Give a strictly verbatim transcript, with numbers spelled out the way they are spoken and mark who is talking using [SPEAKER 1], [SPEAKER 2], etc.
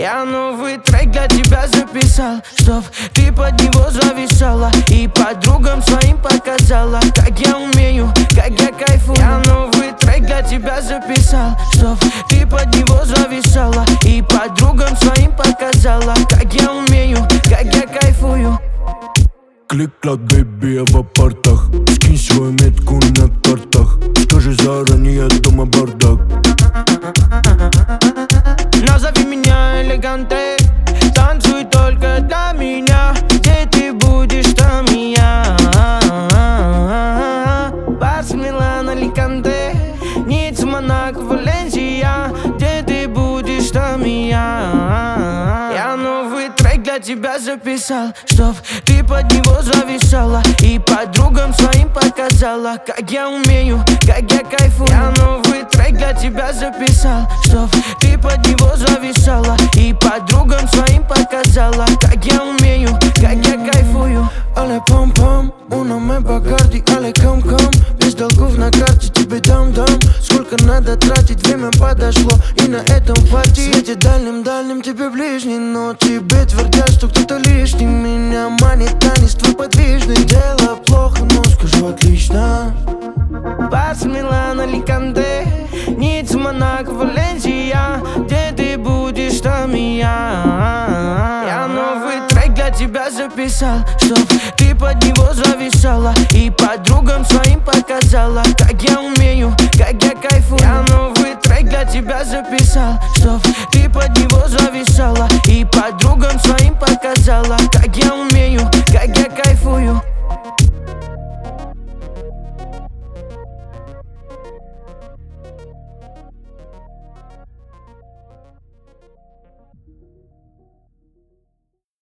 [SPEAKER 1] Я новый трек для тебя записал, чтоб ты под него зависала и подругам своим показала, как я умею, как я кайфую. Я новый трек для тебя записал, чтоб ты под него зависала и подругам своим показала, как я умею, как я кайфую.
[SPEAKER 2] Клик-клак, бэйби, я в апартах. Скинь свою метку на картах. Скажи заранее, дома бардак.
[SPEAKER 1] Назови меня элеганте, танцуй только для меня. Где ты будешь, там и я. Барс, Милан, Аликанте, Ницца, Монако, Валенсия. Где ты будешь, там и я. Я новый трек для тебя записал, чтоб ты под него зависала и подругам своим показала, как я умею, как я кайфую. Я новый трек для тебя записал, чтоб ты под него зависала и подругам своим показала, как я умею, как я кайфую.
[SPEAKER 3] Але пам-пам, уна мы Бакарди, але кам-кам. Без долгов на карте тебе дам-дам. Сколько надо тратить, время подошло, и на этом хватит. Светит дальним-дальним, тебе ближний, но тебе твердят, что кто-то лишний. Меня манит танец твой подвижный. Дело плохо, но скажу отлично.
[SPEAKER 1] Барс, Милан, Аликанте, Ницца, Монако, Валенсия. Где ты будешь, там и я. Я новый трек для тебя записал, чтоб ты под него зависала и подругам своим показала, как я умею, как я кайфую. Я новый трек для тебя записал, чтоб ты под него зависала и подругам своим показала, как я умею,